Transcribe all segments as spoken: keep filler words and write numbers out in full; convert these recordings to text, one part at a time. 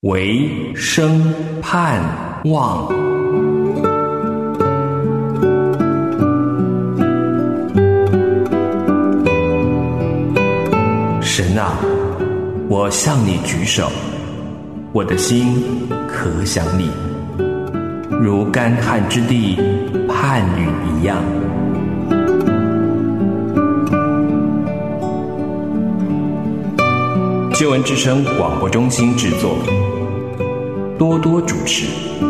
唯生盼望。神啊，我向你举手，我的心可想你，如干旱之地盼雨一样。救恩之声广播中心制作，多多主持。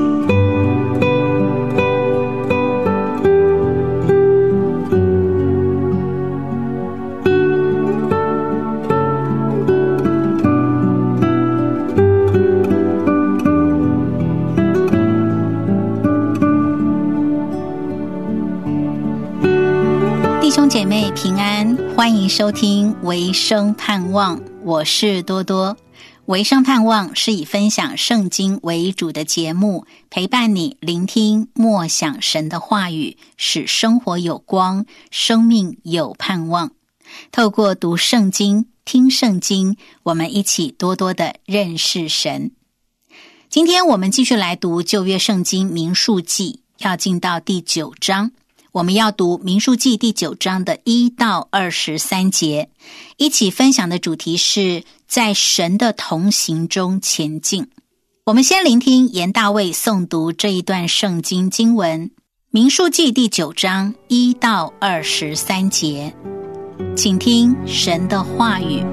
弟兄姐妹平安，欢迎收听唯生盼望，我是多多。唯生盼望是以分享圣经为主的节目，陪伴你聆听默想神的话语，使生活有光，生命有盼望。透过读圣经、听圣经，我们一起多多的认识神。今天我们继续来读旧约圣经民数记，要进到第九章。我们要读民数记第九章的一到二十三节，一起分享的主题是在神的同行中前进。我们先聆听严大卫诵读这一段圣经经文，民数记第九章一到二十三节，请听神的话语。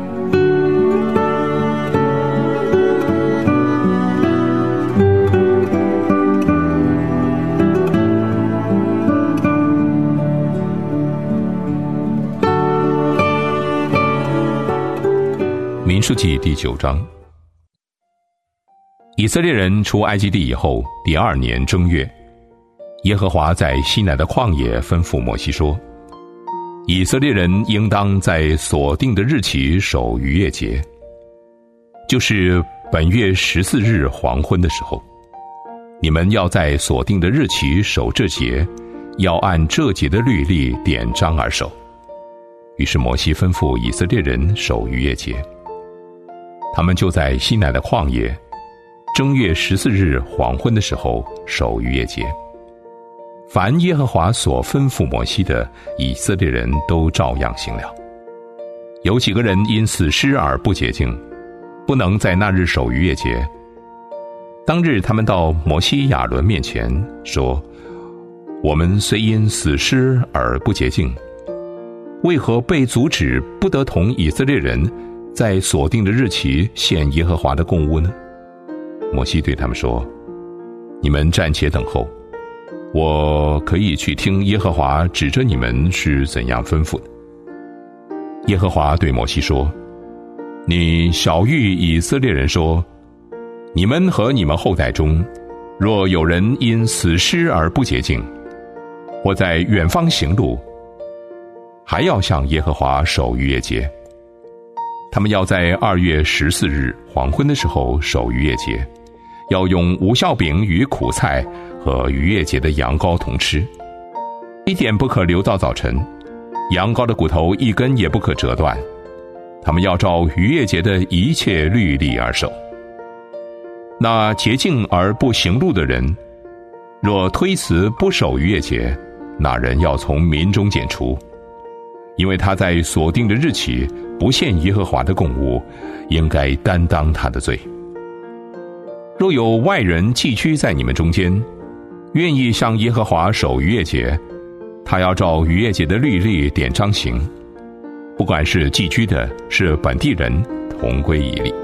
民数记第九章。以色列人出埃及地以后，第二年正月，耶和华在西乃的旷野吩咐摩西说：以色列人应当在所定的日期守逾越节，就是本月十四日黄昏的时候，你们要在所定的日期守这节，要按这节的律例典章而守。于是摩西吩咐以色列人守逾越节，他们就在西乃的旷野，正月十四日黄昏的时候守逾越节。凡耶和华所吩咐摩西的，以色列人都照样行了。有几个人因死尸而不洁净，不能在那日守逾越节。当日他们到摩西亚伦面前说：我们虽因死尸而不洁净，为何被阻止不得同以色列人在所定的日期献耶和华的供物呢？摩西对他们说：你们暂且等候，我可以去听耶和华指着你们是怎样吩咐的。耶和华对摩西说：你晓谕以色列人说，你们和你们后代中，若有人因死尸而不洁净，或在远方行路，还要向耶和华守逾越节。他们要在二月十四日黄昏的时候守逾越节，要用无酵饼与苦菜和逾越节的羊羔同吃，一点不可留到早晨，羊羔的骨头一根也不可折断。他们要照逾越节的一切律例而守。那洁净而不行路的人，若推辞不守逾越节，那人要从民中剪除，因为他在所定的日期不献耶和华的供物，应该担当他的罪。若有外人寄居在你们中间，愿意向耶和华守逾越节，他要照逾越节的律例典章行，不管是寄居的是本地人，同归一例。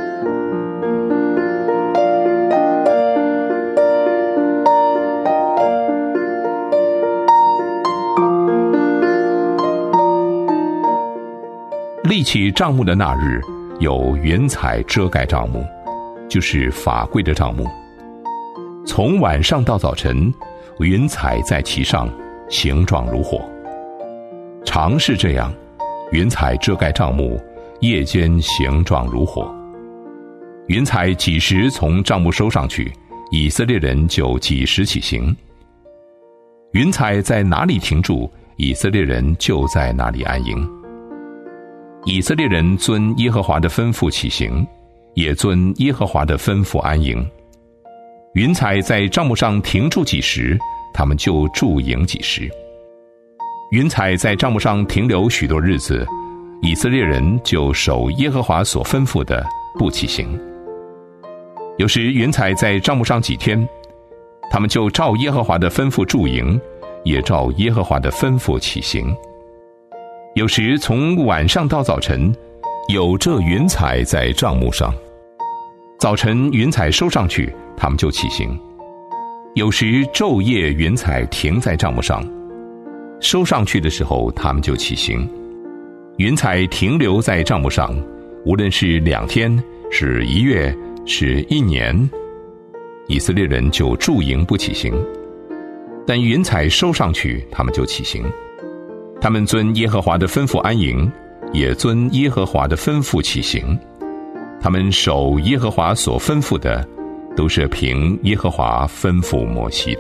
立起帐幕的那日，有云彩遮盖帐幕，就是法柜的帐幕。从晚上到早晨，云彩在其上，形状如火。常是这样，云彩遮盖帐幕，夜间形状如火。云彩几时从帐幕收上去，以色列人就几时起行。云彩在哪里停住，以色列人就在哪里安营。以色列人遵耶和华的吩咐起行， 也遵耶和华的吩咐安营。云彩在帐幕上停住几时，他们就驻营几时。云彩在帐幕上停留许多日子，以色列人就守耶和华所吩咐的，不起行。有时云彩在帐幕上几天，他们就照耶和华的吩咐驻营，也照耶和华的吩咐起行。有时从晚上到早晨，有这云彩在帐幕上，早晨云彩收上去，他们就起行。有时昼夜云彩停在帐幕上，收上去的时候，他们就起行。云彩停留在帐幕上，无论是两天，是一月，是一年，以色列人就驻营不起行。但云彩收上去，他们就起行。他们遵耶和华的吩咐安营，也遵耶和华的吩咐起行。他们守耶和华所吩咐的，都是凭耶和华吩咐摩西的。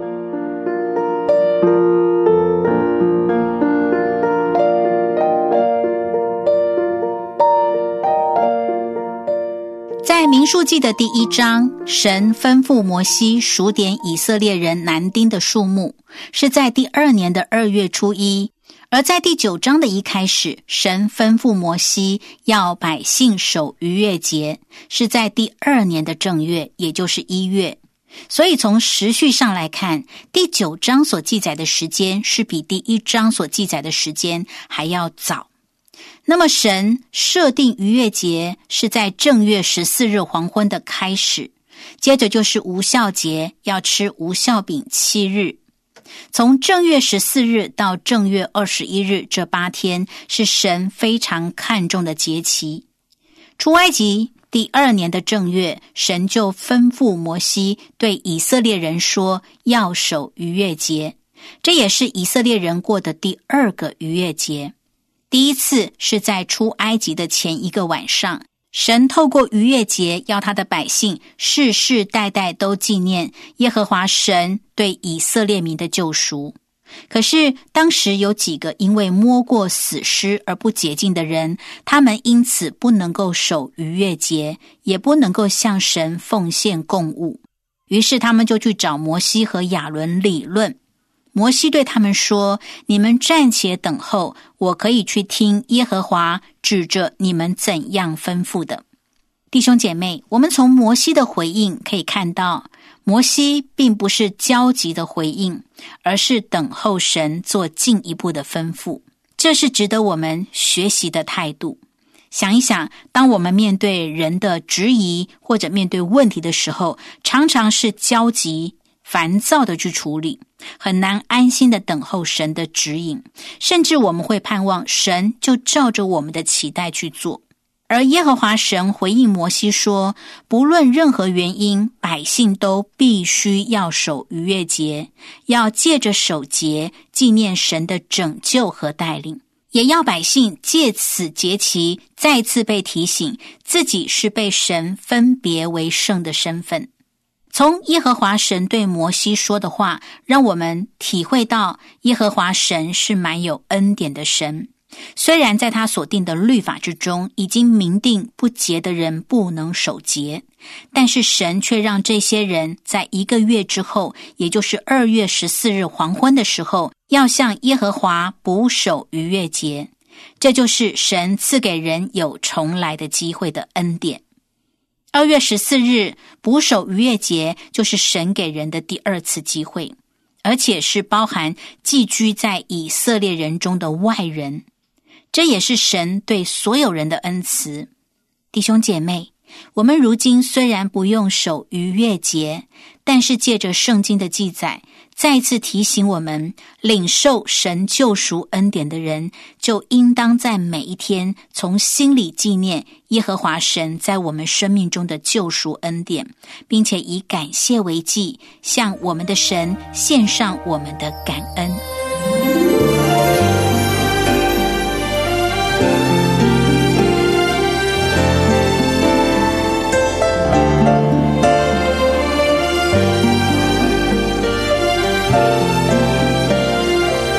在民数记的第一章，神吩咐摩西数点以色列人男丁的数目，是在第二年的二月初一。而在第九章的一开始，神吩咐摩西要百姓守逾越节，是在第二年的正月，也就是一月。所以从时序上来看，第九章所记载的时间是比第一章所记载的时间还要早。那么神设定逾越节是在正月十四日黄昏的开始，接着就是无酵节，要吃无酵饼七日。从正月十四日到正月二十一日，这八天是神非常看重的节期。出埃及第二年的正月，神就吩咐摩西对以色列人说要守逾越节，这也是以色列人过的第二个逾越节。第一次是在出埃及的前一个晚上，神透过逾越节要他的百姓世世代代都纪念耶和华神对以色列民的救赎。可是当时有几个因为摸过死尸而不洁净的人，他们因此不能够守逾越节，也不能够向神奉献供物。于是他们就去找摩西和亚伦理论。摩西对他们说，你们暂且等候，我可以去听耶和华指着你们怎样吩咐的。弟兄姐妹，我们从摩西的回应可以看到，摩西并不是焦急的回应，而是等候神做进一步的吩咐。这是值得我们学习的态度。想一想，当我们面对人的质疑或者面对问题的时候，常常是焦急烦躁的去处理，很难安心的等候神的指引，甚至我们会盼望神就照着我们的期待去做。而耶和华神回应摩西说，不论任何原因，百姓都必须要守逾越节，要借着守节纪念神的拯救和带领，也要百姓借此节期再次被提醒自己是被神分别为圣的身份。从耶和华神对摩西说的话，让我们体会到耶和华神是蛮有恩典的神。虽然在他所定的律法之中已经明定不洁的人不能守节，但是神却让这些人在一个月之后，也就是二月十四日黄昏的时候，要向耶和华补守逾越节。这就是神赐给人有重来的机会的恩典。二月十四日补守逾越节，就是神给人的第二次机会，而且是包含寄居在以色列人中的外人。这也是神对所有人的恩慈。弟兄姐妹，我们如今虽然不用守逾越节，但是借着圣经的记载，再一次提醒我们，领受神救赎恩典的人，就应当在每一天从心里纪念耶和华神在我们生命中的救赎恩典，并且以感谢为祭，向我们的神献上我们的感恩。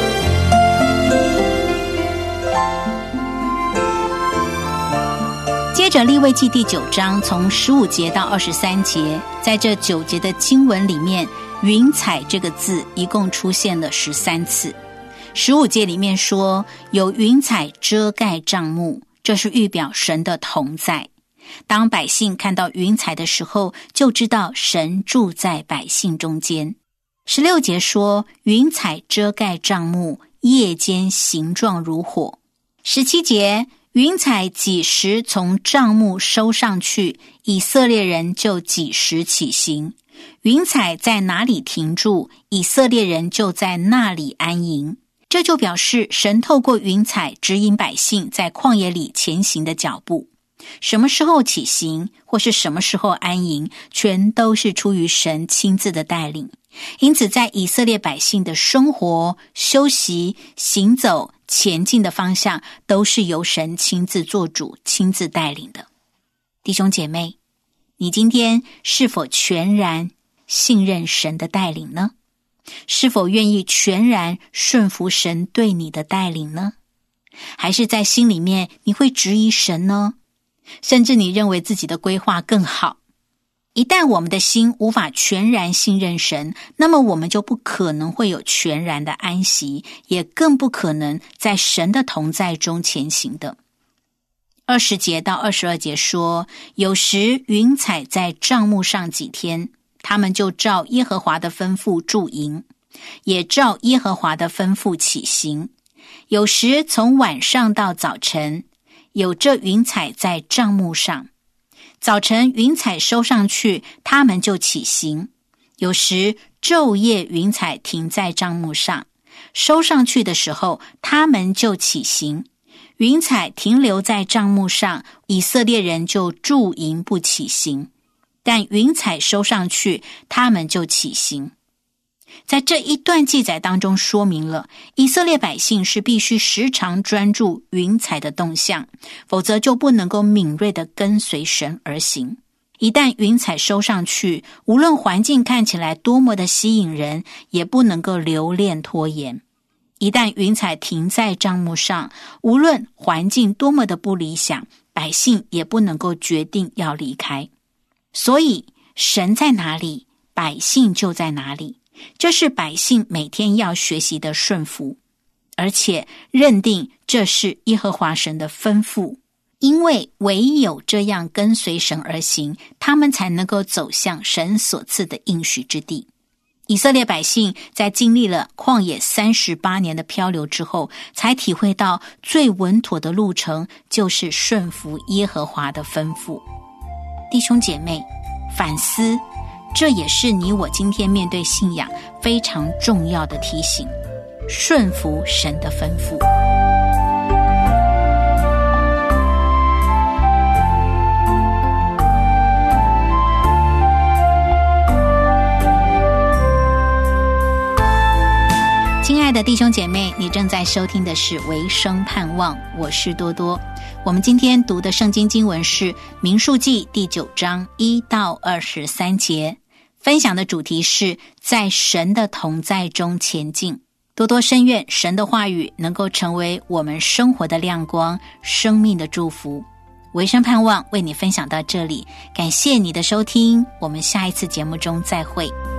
接着利未卫记第九章从十五节到二十三节，在这九节的经文里面，云彩这个字一共出现了十三次。十五节里面说有云彩遮盖帐幕，这是预表神的同在。当百姓看到云彩的时候，就知道神住在百姓中间。十六节说云彩遮盖帐幕，夜间形状如火。十七节云彩几时从帐幕收上去，以色列人就几时起行。云彩在哪里停住，以色列人就在那里安营。这就表示神透过云彩指引百姓在旷野里前行的脚步。什么时候起行，或是什么时候安营，全都是出于神亲自的带领。因此在以色列百姓的生活、休息、行走、前进的方向，都是由神亲自做主、亲自带领的。弟兄姐妹，你今天是否全然信任神的带领呢？是否愿意全然顺服神对你的带领呢？还是在心里面你会质疑神呢？甚至你认为自己的规划更好。一旦我们的心无法全然信任神，那么我们就不可能会有全然的安息，也更不可能在神的同在中前行的。二十节到二十二节说，有时云彩在帐幕上几天，他们就照耶和华的吩咐驻营，也照耶和华的吩咐起行。有时从晚上到早晨，有这云彩在帐幕上。早晨云彩收上去，他们就起行。有时昼夜云彩停在帐幕上，收上去的时候，他们就起行。云彩停留在帐幕上，以色列人就驻营不起行。但云彩收上去，他们就起行。在这一段记载当中说明了，以色列百姓是必须时常专注云彩的动向，否则就不能够敏锐地跟随神而行。一旦云彩收上去，无论环境看起来多么的吸引人，也不能够留恋拖延。一旦云彩停在帐幕上，无论环境多么的不理想，百姓也不能够决定要离开。所以神在哪里，百姓就在哪里。这是百姓每天要学习的顺服，而且认定这是耶和华神的吩咐，因为唯有这样跟随神而行，他们才能够走向神所赐的应许之地。以色列百姓在经历了旷野三十八年的漂流之后，才体会到最稳妥的路程就是顺服耶和华的吩咐。弟兄姐妹，反思，这也是你我今天面对信仰非常重要的提醒，顺服神的吩咐。亲爱的弟兄姐妹，你正在收听的是维生盼望，我是多多。我们今天读的圣经经文是民数记第九章一到二十三节，分享的主题是在神的同在中前进。多多深愿神的话语能够成为我们生活的亮光，生命的祝福。维生盼望为你分享到这里，感谢你的收听，我们下一次节目中再会。